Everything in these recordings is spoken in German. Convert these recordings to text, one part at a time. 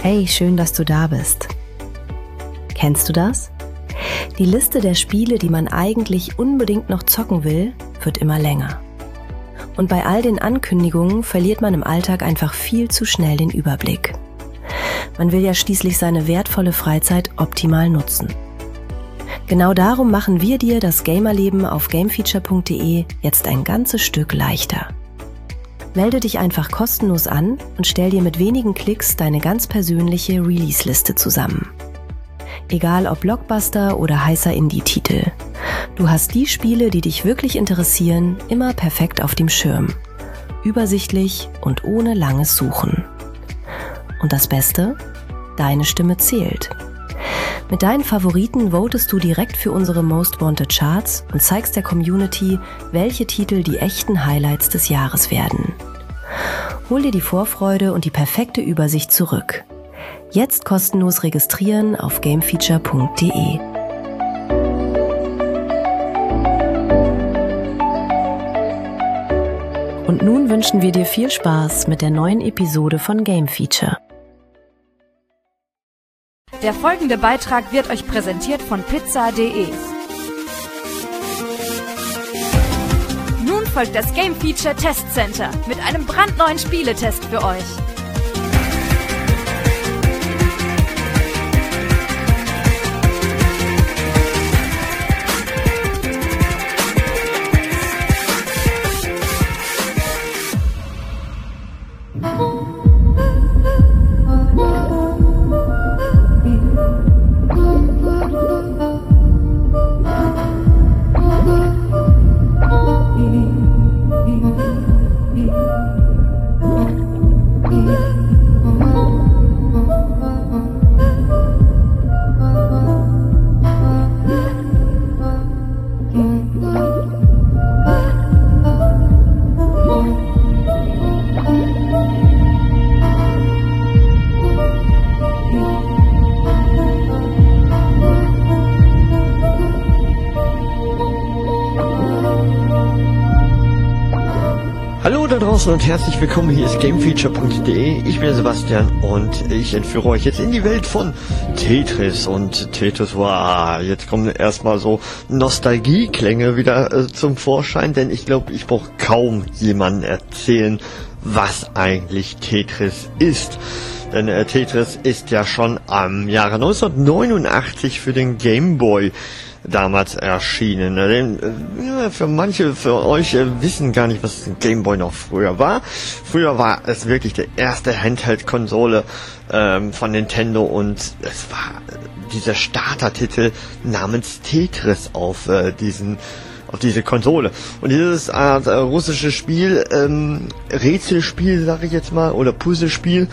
Hey, schön, dass du da bist. Kennst du das? Die Liste der Spiele, die man eigentlich unbedingt noch zocken will, wird immer länger. Und bei all den Ankündigungen verliert man im Alltag einfach viel zu schnell den Überblick. Man will ja schließlich seine wertvolle Freizeit optimal nutzen. Genau darum machen wir dir das Gamerleben auf gamefeature.de jetzt ein ganzes Stück leichter. Melde dich einfach kostenlos an und stell dir mit wenigen Klicks deine ganz persönliche Release-Liste zusammen. Egal ob Blockbuster oder heißer Indie-Titel. Du hast die Spiele, die dich wirklich interessieren, immer perfekt auf dem Schirm. Übersichtlich und ohne langes Suchen. Und das Beste? Deine Stimme zählt. Mit deinen Favoriten votest du direkt für unsere Most Wanted Charts und zeigst der Community, welche Titel die echten Highlights des Jahres werden. Hol dir die Vorfreude und die perfekte Übersicht zurück. Jetzt kostenlos registrieren auf gamefeature.de. Und nun wünschen wir dir viel Spaß mit der neuen Episode von Game Feature. Der folgende Beitrag wird euch präsentiert von pizza.de. Nun folgt das Game Feature Test Center mit einem brandneuen Spieletest für euch. Hallo da draußen und herzlich willkommen, hier ist gamefeature.de, ich bin Sebastian und ich entführe euch jetzt in die Welt von Tetris und Tetris, wow, jetzt kommen erstmal so Nostalgieklänge wieder zum Vorschein, denn ich glaube, ich brauche kaum jemandem erzählen, was eigentlich Tetris ist. Denn Tetris ist ja schon am Jahre 1989 für den Game Boy damals erschienen. Denn, für manche für euch wissen gar nicht, was ein Game Boy noch früher war. Früher war es wirklich die erste Handheld-Konsole von Nintendo und es war dieser Starter-Titel namens Tetris auf diese Konsole. Und dieses Art russische Spiel, Rätselspiel, sag ich jetzt mal, oder Puzzlespiel,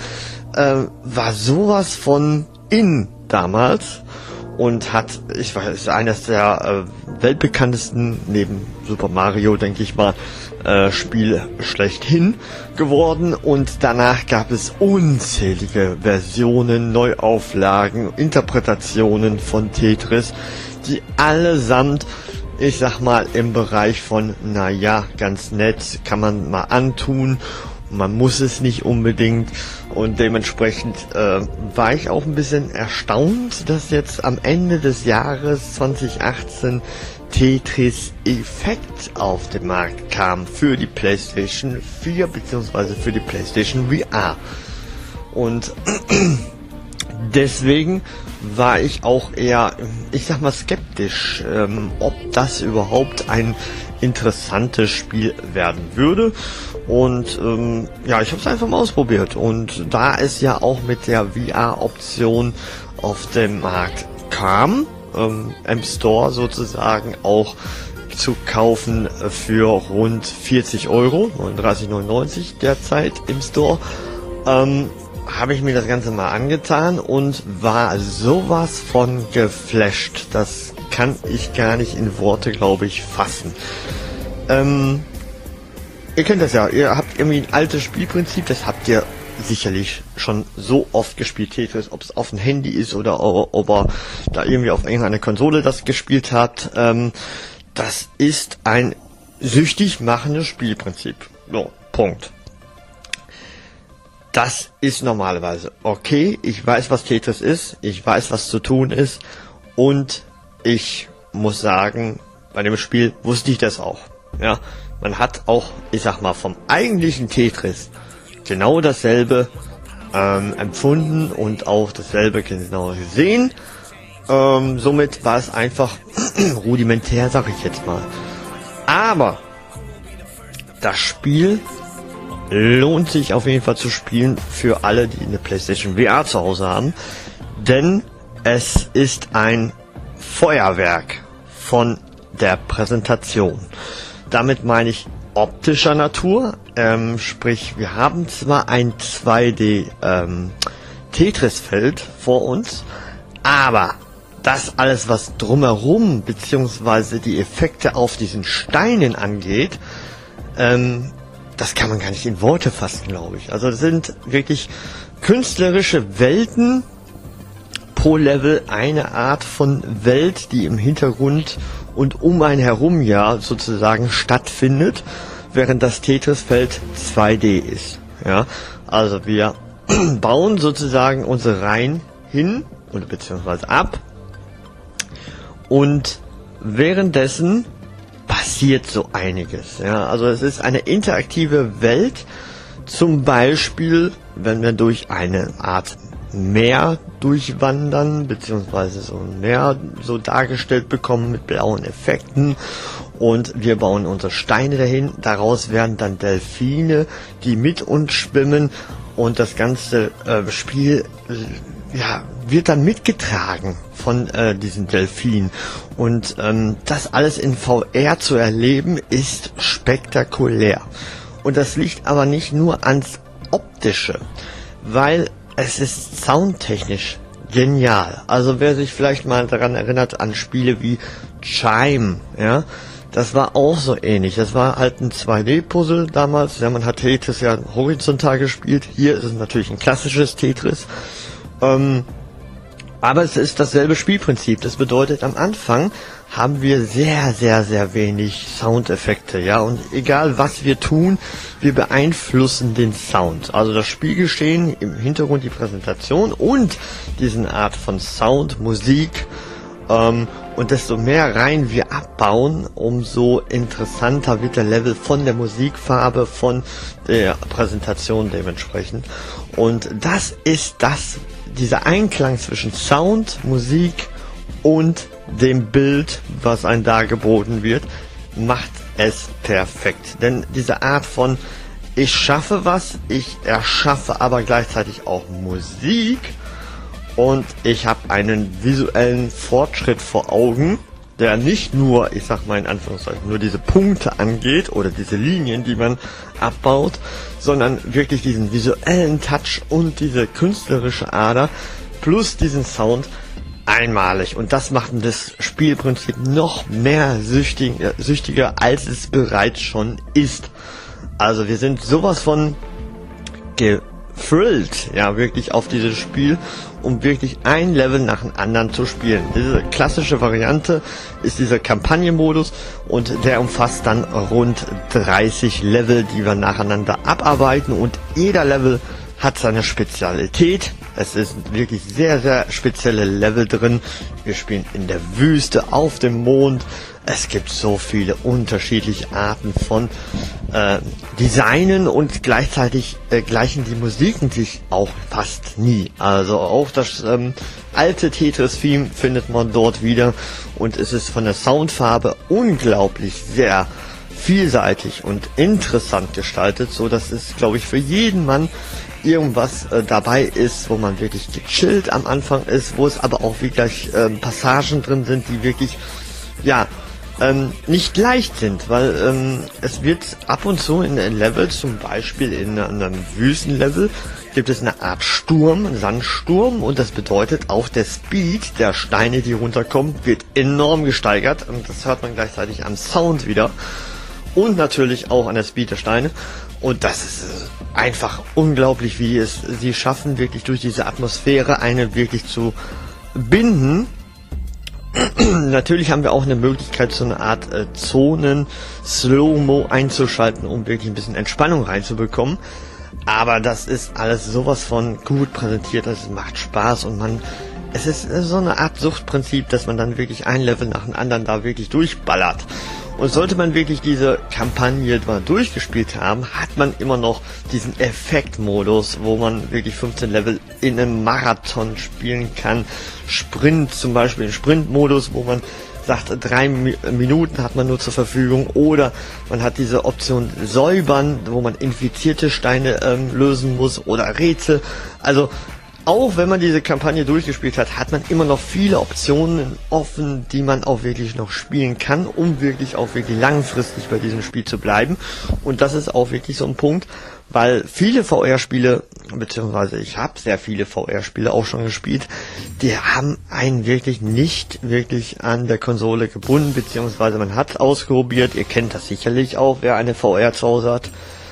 war sowas von in damals und ist eines der weltbekanntesten, neben Super Mario, denke ich mal, Spiel schlechthin geworden. Und danach gab es unzählige Versionen, Neuauflagen, Interpretationen von Tetris, die allesamt, ich sag mal, im Bereich von, naja, ganz nett, kann man mal antun, man muss es nicht unbedingt, und dementsprechend war ich auch ein bisschen erstaunt, dass jetzt am Ende des Jahres 2018 Tetris Effect auf den Markt kam für die PlayStation 4 bzw. für die PlayStation VR. Und deswegen war ich auch eher, ich sag mal, skeptisch, ob das überhaupt ein interessantes Spiel werden würde. Und ja, ich habe es einfach mal ausprobiert. Und da es ja auch mit der VR-Option auf den Markt kam, im Store sozusagen auch zu kaufen für rund 40 Euro, 39,99 derzeit im Store, habe ich mir das Ganze mal angetan und war sowas von geflasht. Das kann ich gar nicht in Worte, glaube ich, fassen. Ihr kennt das ja, ihr habt irgendwie ein altes Spielprinzip, das habt ihr sicherlich schon so oft gespielt, Tetris, ob es auf dem Handy ist oder ob ihr da irgendwie auf irgendeiner Konsole das gespielt habt. Das ist ein süchtig machendes Spielprinzip. So, Punkt. das ist normalerweise okay. Ich weiß, was Tetris ist. Ich weiß, was zu tun ist. Und ich muss sagen, bei dem Spiel wusste ich das auch. Ja, man hat auch, ich sag mal, vom eigentlichen Tetris genau dasselbe empfunden und auch dasselbe genau gesehen. Somit war es einfach rudimentär, sag ich jetzt mal. Aber das Spiel lohnt sich auf jeden Fall zu spielen für alle, die eine PlayStation VR zu Hause haben. Denn es ist ein Feuerwerk von der Präsentation. Damit meine ich optischer Natur, sprich wir haben zwar ein 2D Tetris-Feld vor uns, aber das alles, was drumherum beziehungsweise die Effekte auf diesen Steinen angeht, das kann man gar nicht in Worte fassen, glaube ich. Also das sind wirklich künstlerische Welten pro Level, eine Art von Welt, die im Hintergrund und um einen herum ja sozusagen stattfindet, während das Tetris-Feld 2D ist. Ja, also wir bauen sozusagen unsere Reihen hin oder beziehungsweise ab und währenddessen passiert so einiges. Ja, also es ist eine interaktive Welt. Zum Beispiel, wenn wir durch eine Art Meer durchwandern, beziehungsweise so ein Meer so dargestellt bekommen mit blauen Effekten und wir bauen unsere Steine dahin. Daraus werden dann Delfine, die mit uns schwimmen und das ganze Spiel wird dann mitgetragen von diesen Delfinen. Und das alles in VR zu erleben, ist spektakulär. Und das liegt aber nicht nur ans Optische, weil es ist soundtechnisch genial. Also wer sich vielleicht mal daran erinnert an Spiele wie Chime, ja, das war auch so ähnlich. Das war halt ein 2D-Puzzle damals. Ja, man hat Tetris ja horizontal gespielt. Hier ist es natürlich ein klassisches Tetris. Aber es ist dasselbe Spielprinzip. Das bedeutet, am Anfang haben wir sehr, sehr, sehr wenig Soundeffekte, ja, und egal was wir tun, wir beeinflussen den Sound. Also das Spielgeschehen, im Hintergrund die Präsentation und diesen Art von Sound, Musik, und desto mehr Reihen wir abbauen, umso interessanter wird der Level von der Musikfarbe, von der Präsentation dementsprechend. Und das ist dieser Einklang zwischen Sound, Musik und dem Bild, was einem dargeboten wird, macht es perfekt. Denn diese Art von ich schaffe was, ich erschaffe aber gleichzeitig auch Musik und ich habe einen visuellen Fortschritt vor Augen, der nicht nur, ich sag mal in Anführungszeichen, nur diese Punkte angeht oder diese Linien, die man abbaut, sondern wirklich diesen visuellen Touch und diese künstlerische Ader plus diesen Sound einmalig. Und das macht das Spielprinzip noch mehr süchtiger, als es bereits schon ist. Also wir sind sowas von gefrillt, ja, wirklich auf dieses Spiel, um wirklich ein Level nach dem anderen zu spielen. Diese klassische Variante ist dieser Kampagnenmodus und der umfasst dann rund 30 Level, die wir nacheinander abarbeiten und jeder Level hat seine Spezialität. Es ist wirklich sehr, sehr spezielle Level drin. Wir spielen in der Wüste, auf dem Mond. Es gibt so viele unterschiedliche Arten von Designen und gleichzeitig gleichen die Musiken sich auch fast nie. Also auch das alte Tetris-Theme findet man dort wieder und es ist von der Soundfarbe unglaublich sehr vielseitig und interessant gestaltet, so dass es, glaube ich, für jeden Mann irgendwas dabei ist, wo man wirklich gechillt am Anfang ist, wo es aber auch wirklich Passagen drin sind, die wirklich nicht leicht sind, weil es wird ab und zu in Levels, zum Beispiel in einem Wüstenlevel, gibt es eine Art Sturm, einen Sandsturm, und das bedeutet auch der Speed der Steine, die runterkommen, wird enorm gesteigert und das hört man gleichzeitig am Sound wieder und natürlich auch an der Speed der Steine. Und das ist einfach unglaublich, wie sie schaffen, wirklich durch diese Atmosphäre eine wirklich zu binden. Natürlich haben wir auch eine Möglichkeit, so eine Art Zonen Slow-Mo einzuschalten, um wirklich ein bisschen Entspannung reinzubekommen. Aber das ist alles sowas von gut präsentiert, es macht Spaß und es ist so eine Art Suchtprinzip, dass man dann wirklich ein Level nach dem anderen da wirklich durchballert. Und sollte man wirklich diese Kampagne mal durchgespielt haben, hat man immer noch diesen Effektmodus, wo man wirklich 15 Level in einem Marathon spielen kann. Sprint, zum Beispiel den Sprintmodus, wo man sagt, 3 Minuten hat man nur zur Verfügung, oder man hat diese Option Säubern, wo man infizierte Steine lösen muss, oder Rätsel. Also auch wenn man diese Kampagne durchgespielt hat, hat man immer noch viele Optionen offen, die man auch wirklich noch spielen kann, um wirklich auch wirklich langfristig bei diesem Spiel zu bleiben. Und das ist auch wirklich so ein Punkt, weil viele VR-Spiele, beziehungsweise ich habe sehr viele VR-Spiele auch schon gespielt, die haben einen wirklich nicht wirklich an der Konsole gebunden, beziehungsweise man hat es ausprobiert. Ihr kennt das sicherlich auch, wer eine VR zu Hause hat.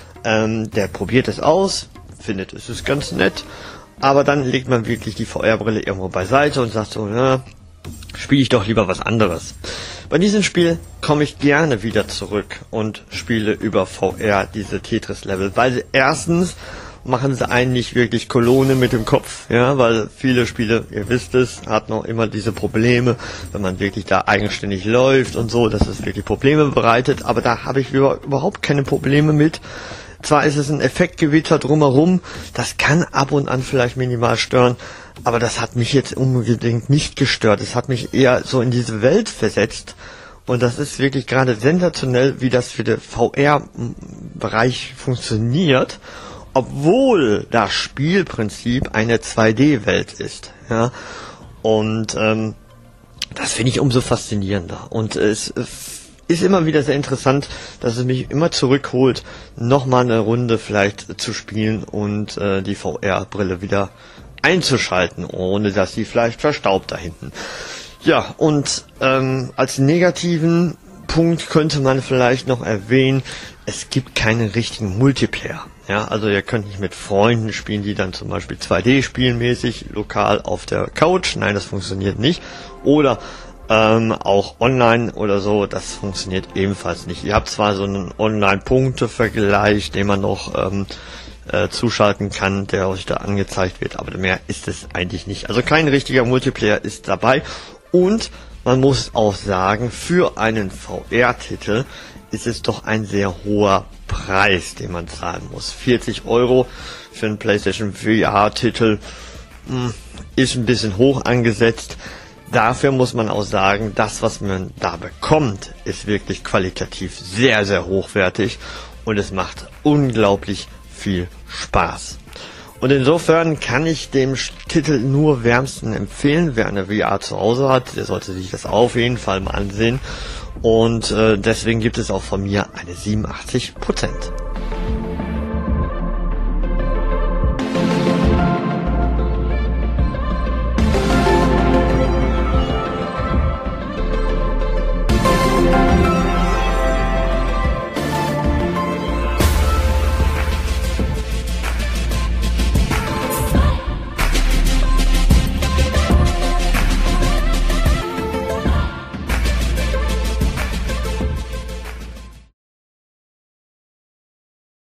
Der probiert es aus, findet es ist ganz nett. Aber dann legt man wirklich die VR-Brille irgendwo beiseite und sagt so, na, spiele ich doch lieber was anderes. Bei diesem Spiel komme ich gerne wieder zurück und spiele über VR diese Tetris-Level, weil erstens machen sie einen nicht wirklich Kolone mit dem Kopf, ja, weil viele Spiele, ihr wisst es, hat noch immer diese Probleme, wenn man wirklich da eigenständig läuft und so, dass es wirklich Probleme bereitet, aber da habe ich überhaupt keine Probleme mit. Zwar ist es ein Effektgewitter drumherum, das kann ab und an vielleicht minimal stören, aber das hat mich jetzt unbedingt nicht gestört. Es hat mich eher so in diese Welt versetzt und das ist wirklich gerade sensationell, wie das für den VR-Bereich funktioniert, obwohl das Spielprinzip eine 2D-Welt ist. Ja? Und das finde ich umso faszinierender und es ist immer wieder sehr interessant, dass es mich immer zurückholt, nochmal eine Runde vielleicht zu spielen und die VR-Brille wieder einzuschalten, ohne dass sie vielleicht verstaubt da hinten. Ja, und als negativen Punkt könnte man vielleicht noch erwähnen, es gibt keinen richtigen Multiplayer. Ja, also ihr könnt nicht mit Freunden spielen, die dann zum Beispiel 2D spielmäßig lokal auf der Couch. Nein, das funktioniert nicht. Oder auch online oder so, das funktioniert ebenfalls nicht. Ihr habt zwar so einen Online-Punkte-Vergleich, den man noch zuschalten kann, der euch da angezeigt wird, aber mehr ist es eigentlich nicht. Also kein richtiger Multiplayer ist dabei und man muss auch sagen, für einen VR-Titel ist es doch ein sehr hoher Preis, den man zahlen muss. 40 € für einen PlayStation VR-Titel ist ein bisschen hoch angesetzt. Dafür muss man auch sagen, das, was man da bekommt, ist wirklich qualitativ sehr, sehr hochwertig und es macht unglaublich viel Spaß. Und insofern kann ich dem Titel nur wärmsten empfehlen. Wer eine VR zu Hause hat, der sollte sich das auf jeden Fall mal ansehen. Und deswegen gibt es auch von mir eine 87%.